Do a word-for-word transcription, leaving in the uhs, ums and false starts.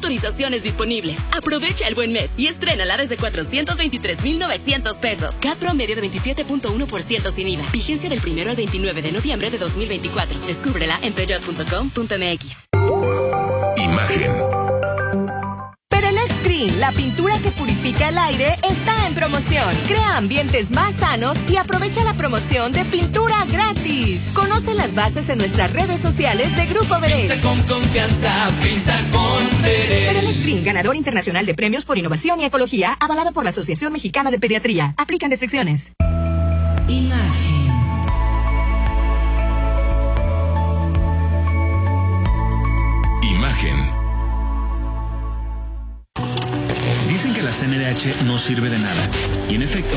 motorizaciones disponibles. Aprovecha el buen mes y estrénala desde cuatrocientos veintitrés mil novecientos pesos. C A T promedio de veintisiete punto uno por ciento sin I V A. Vigencia del primero al veintinueve de noviembre de dos mil veinticuatro. Descúbrela en peugeot punto com punto m x. Imagen. Perelex Green, la pintura que purifica el aire, está en promoción. Crea ambientes más sanos y aprovecha la promoción de pintura gratis. Conoce las bases en nuestras redes sociales de Grupo Veré. Pinta con confianza, pinta con Veré. Perelex Green, ganador internacional de premios por innovación y ecología, avalado por la Asociación Mexicana de Pediatría. Aplican restricciones. Imagen. Imagen. Dicen que la C N D H no sirve de nada. Y en efecto,